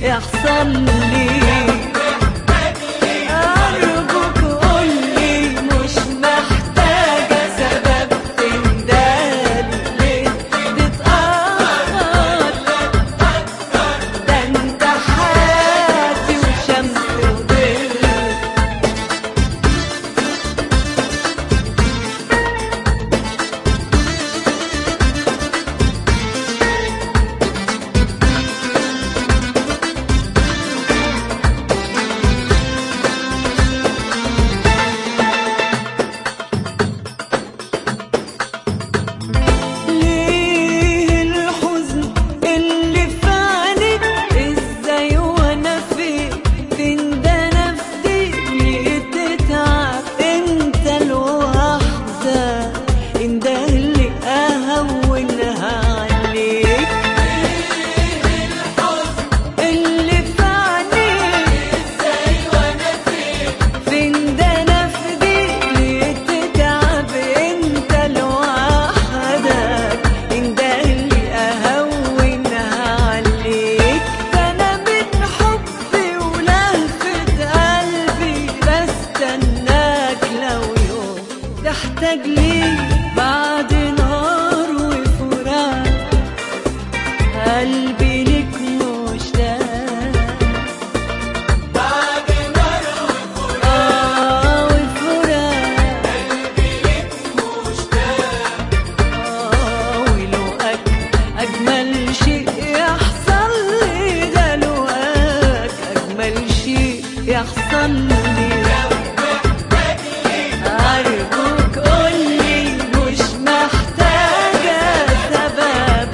يحصل لي. أرجوك قولي مش محتاجة سبب تندالي ليه تتأخر، ده انت حياتي وشمس وظل. تحتاج لي بعد نار وفراق، قلبي ليك مشتاق. بعد نار وفراق وفراق قلبي ليك مشتاق. ولقاك أجمل شيء يحصل لي، ده لقاك أجمل شيء يحصل لي. أرجوك قولي مش محتاجة سبب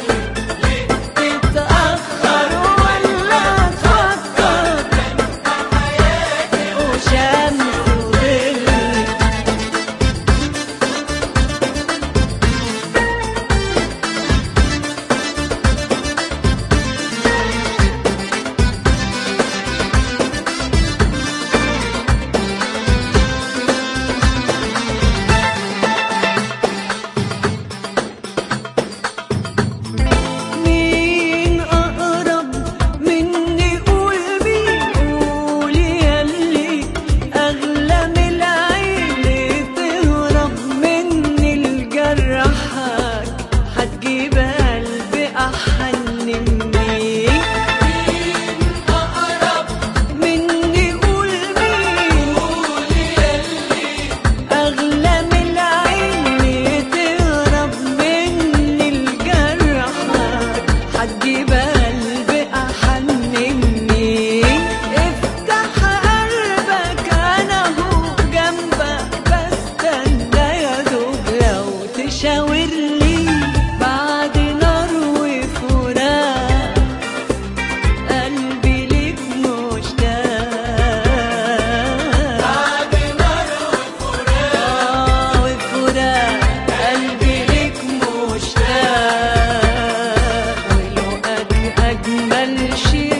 تتأخر ولا تفكر، وشمس وظل. أجمل شيء